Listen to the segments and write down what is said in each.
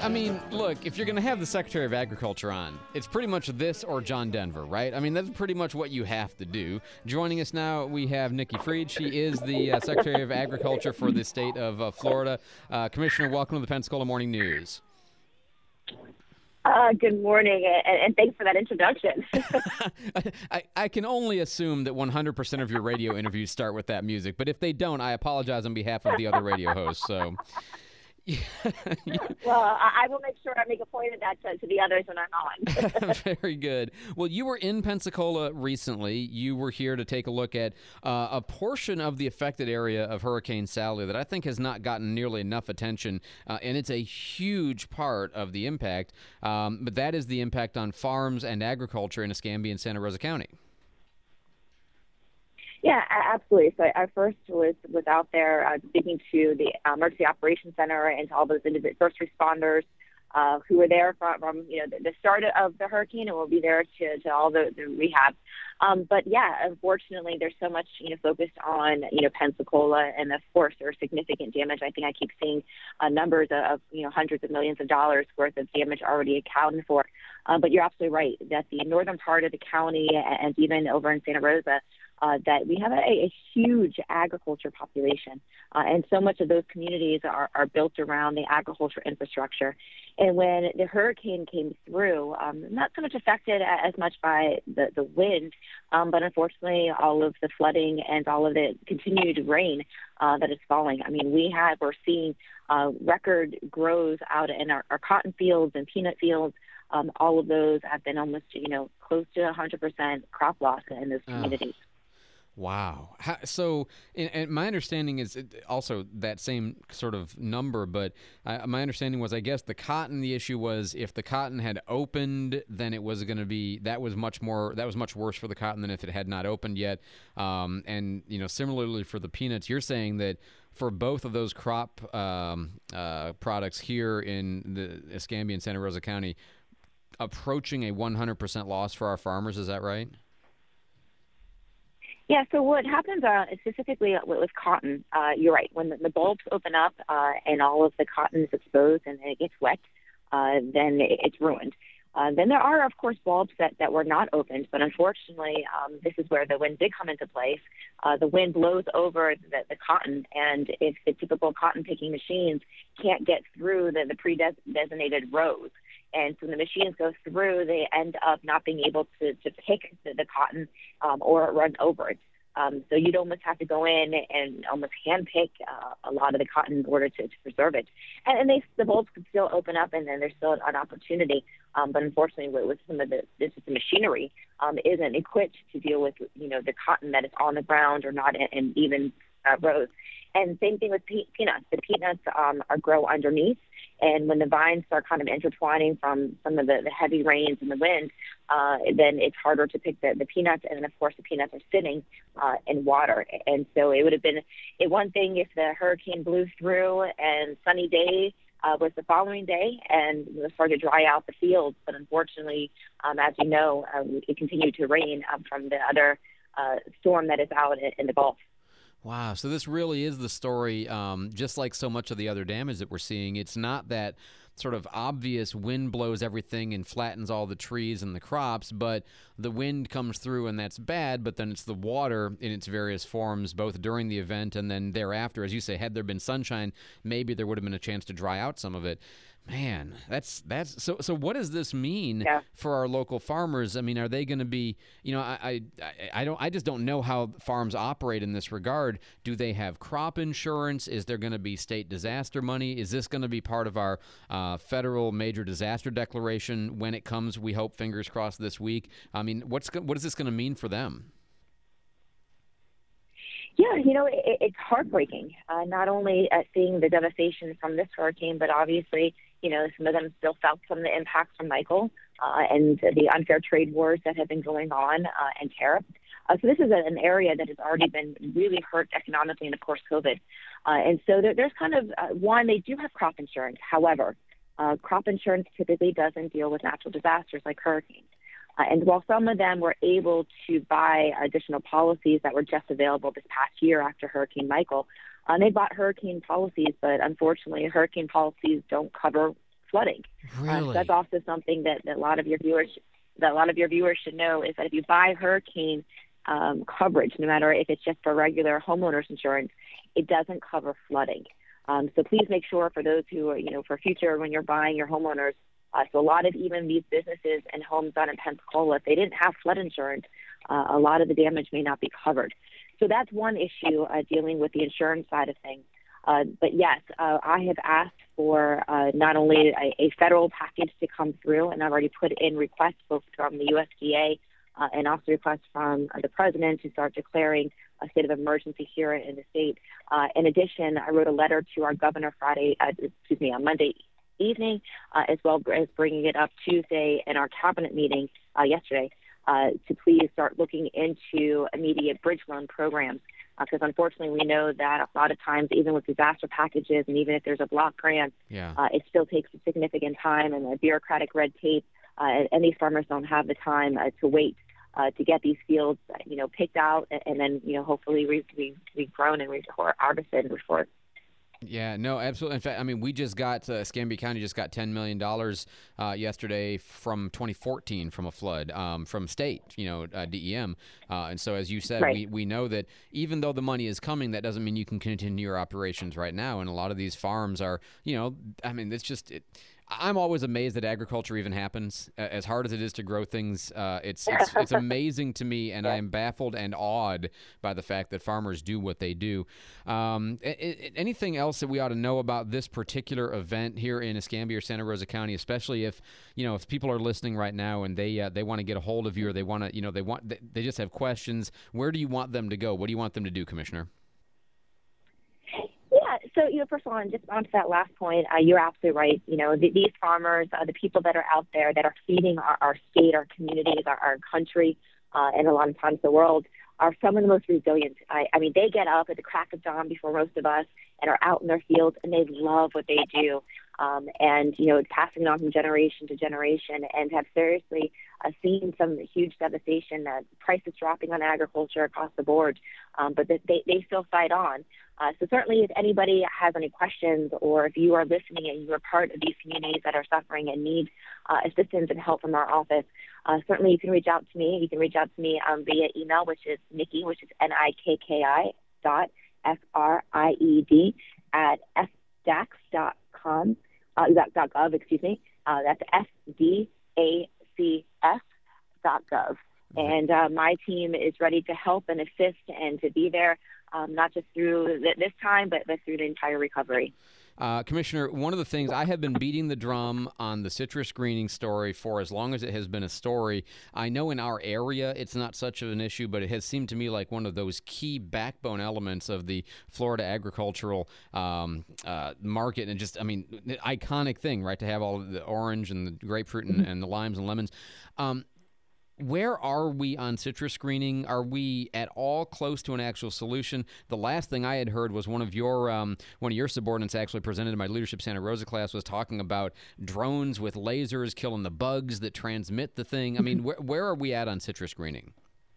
I mean, look, if you're going to have the Secretary of Agriculture on, it's pretty much this or John Denver, right? I mean, that's pretty much what you have to do. Joining us now, we have Nikki Fried. She is the Secretary of Agriculture for the state of Florida. Commissioner, welcome to the Pensacola Morning News. Good morning, and thanks for that introduction. I can only assume that 100% of your radio interviews start with that music, but if they don't, I apologize on behalf of the other radio hosts. So. Well, I will make sure I make a point of that to the others when I'm on. Very good. Well, you were in Pensacola recently. You were here to take a look at a portion of the affected area of Hurricane Sally that I think has not gotten nearly enough attention, and it's a huge part of the impact, but that is the impact on farms and agriculture in Escambia and Santa Rosa County. Yeah, absolutely. So I first was out there speaking to the Emergency Operations Center and to all those first responders who were there from the start of the hurricane, and will be there to all the rehab. But yeah, unfortunately, there's so much focused on Pensacola, and of course there's significant damage. I think I keep seeing numbers of hundreds of millions of dollars worth of damage already accounted for. But you're absolutely right that the northern part of the county, and even over in Santa Rosa, that we have a huge agriculture population, and so much of those communities are built around the agriculture infrastructure. And when the hurricane came through, not so much affected as much by the wind, but unfortunately all of the flooding and all of the continued rain that is falling. I mean, we're seeing record grows out in our cotton fields and peanut fields. All of those have been almost, close to 100% crop loss in those communities. Wow. So, and my understanding is also that same sort of number, but my understanding was, I guess, the issue was if the cotton had opened, then it was going to be, that was much worse for the cotton than if it had not opened yet. And, similarly for the peanuts, you're saying that for both of those crop products here in the Escambia and Santa Rosa County, approaching a 100% loss for our farmers, is that right? Yeah, so what happens specifically with cotton, you're right, when the bulbs open up and all of the cotton is exposed and it gets wet, then it's ruined. Then there are, of course, bulbs that were not opened, but unfortunately, this is where the wind did come into place. The wind blows over the cotton, and if the typical cotton picking machines can't get through the pre-designated rows, and so the machines go through, they end up not being able to pick the cotton or run over it. So you'd almost have to go in and almost hand pick a lot of the cotton in order to preserve it. And the bulbs could still open up, and then there's still an opportunity. But unfortunately, with some of the machinery isn't equipped to deal with the cotton that is on the ground or not in even rows. And same thing with peanuts. The peanuts grow underneath. And when the vines start kind of intertwining from some of the heavy rains and the wind, then it's harder to pick the peanuts. And then, of course, the peanuts are sitting in water. And so it would have been one thing if the hurricane blew through and sunny day was the following day and started to dry out the fields. But unfortunately, as you know, it continued to rain from the other storm that is out in the Gulf. Wow. So this really is the story, just like so much of the other damage that we're seeing. It's not that sort of obvious wind blows everything and flattens all the trees and the crops, but the wind comes through and that's bad, but then it's the water in its various forms, both during the event and then thereafter. As you say, had there been sunshine, maybe there would have been a chance to dry out some of it. Man, that's so. What does this mean for our local farmers? I mean, are they going to be? I just don't know how farms operate in this regard. Do they have crop insurance? Is there going to be state disaster money? Is this going to be part of our federal major disaster declaration when it comes? We hope, fingers crossed, this week. I mean, what is this going to mean for them? Yeah, it's heartbreaking, not only seeing the devastation from this hurricane, but obviously, some of them still felt some of the impacts from Michael and the unfair trade wars that have been going on and tariffs. So this is an area that has already been really hurt economically, and of course, COVID. And so there's kind of, one, they do have crop insurance. However, crop insurance typically doesn't deal with natural disasters like hurricanes. And while some of them were able to buy additional policies that were just available this past year after Hurricane Michael, they bought hurricane policies, but unfortunately, hurricane policies don't cover flooding. Really? So that's also something that a lot of your viewers should know, is that if you buy hurricane coverage, no matter if it's just for regular homeowners insurance, it doesn't cover flooding. So please make sure, for those who are, for future, when you're buying your homeowners, so a lot of even these businesses and homes down in Pensacola, if they didn't have flood insurance, a lot of the damage may not be covered. So that's one issue, dealing with the insurance side of things. But yes, I have asked for not only a federal package to come through, and I've already put in requests both from the USDA and also requests from the president to start declaring a state of emergency here in the state. In addition, I wrote a letter to our governor on Monday evening, as well as bringing it up Tuesday in our cabinet meeting yesterday, to please start looking into immediate bridge loan programs. Because unfortunately, we know that a lot of times, even with disaster packages, and even if there's a block grant, it still takes a significant time and a bureaucratic red tape, and these farmers don't have the time to wait to get these fields, picked out, and then, hopefully we've grown and we've harvested before. Yeah, no, absolutely. In fact, I mean, we just got, Escambia County just got $10 million yesterday from 2014 from a flood, from state, DEM. And so, as you said, right. we know that even though the money is coming, that doesn't mean you can continue your operations right now. And a lot of these farms are, it's just... I'm always amazed that agriculture even happens. As hard as it is to grow things, it's amazing to me, and I am baffled and awed by the fact that farmers do what they do. Anything else that we ought to know about this particular event here in Escambia or Santa Rosa County, especially if people are listening right now and they want to get a hold of you, or they just have questions? Where do you want them to go? What do you want them to do, Commissioner? So, first of all, and just onto that last point, you're absolutely right. These farmers, the people that are out there that are feeding our state, our communities, our country, and a lot of times the world, are some of the most resilient. I mean, they get up at the crack of dawn before most of us and are out in their fields, and they love what they do. And, it's passing it on from generation to generation, and have seriously seen some huge devastation, prices dropping on agriculture across the board, but they still fight on. So certainly if anybody has any questions, or if you are listening and you're part of these communities that are suffering and need assistance and help from our office, certainly you can reach out to me. You can reach out to me via email, which is Nikki, which is NIKKI .FRIED at fdacs.com, .gov, excuse me. That's FDACS.gov. And my team is ready to help and assist and to be there, not just through this time, but through the entire recovery. Commissioner, one of the things, I have been beating the drum on the citrus greening story for as long as it has been a story. I know in our area it's not such of an issue, but it has seemed to me like one of those key backbone elements of the Florida agricultural market, and just, the iconic thing, right, to have all of the orange and the grapefruit and the limes and lemons. Where are we on citrus screening? Are we at all close to an actual solution? The last thing I had heard was one of your subordinates actually presented in my Leadership Santa Rosa class was talking about drones with lasers killing the bugs that transmit the thing. I mean, where are we at on citrus screening?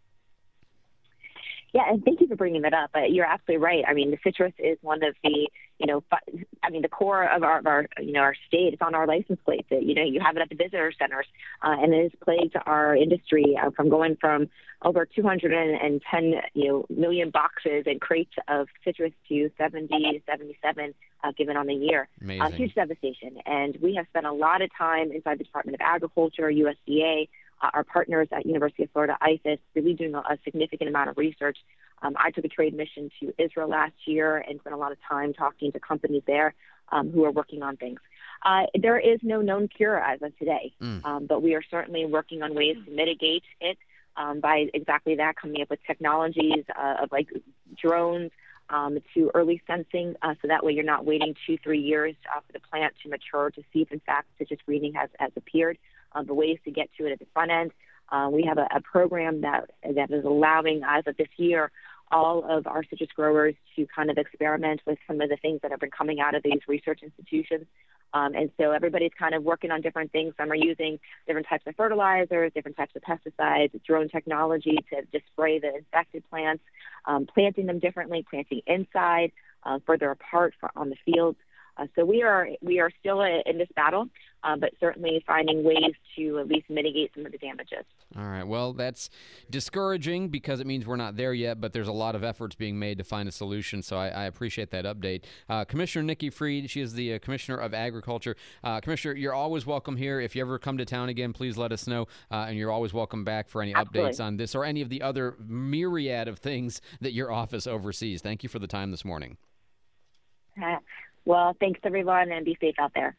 Yeah, and thank you for bringing that up. You're absolutely right. I mean, the citrus is one of the, the core of our state. It's on our license plates. You have it at the visitor centers, and it has plagued our industry from going from over 210, million boxes and crates of citrus to 70 to 77 given on the year. Amazing. Huge devastation. And we have spent a lot of time inside the Department of Agriculture, USDA, our partners at University of Florida, IFAS, really doing a significant amount of research. I took a trade mission to Israel last year and spent a lot of time talking to companies there who are working on things. There is no known cure as of today, but we are certainly working on ways to mitigate it by exactly that, coming up with technologies of like drones to early sensing, so that way you're not waiting 2-3 years for the plant to mature to see if, in fact, citrus greening has appeared. The ways to get to it at the front end. We have a program that is allowing, as of this year, all of our citrus growers to kind of experiment with some of the things that have been coming out of these research institutions. And so everybody's kind of working on different things. Some are using different types of fertilizers, different types of pesticides, drone technology to just spray the infected plants, planting them differently, planting inside, further apart on the fields. So we are still in this battle, but certainly finding ways to at least mitigate some of the damages. All right. Well, that's discouraging because it means we're not there yet, but there's a lot of efforts being made to find a solution. So I appreciate that update. Commissioner Nikki Fried, she is the Commissioner of Agriculture. Commissioner, you're always welcome here. If you ever come to town again, please let us know. And you're always welcome back for any Absolutely. updates on this or any of the other myriad of things that your office oversees. Thank you for the time this morning. Well, thanks, everyone, and be safe out there.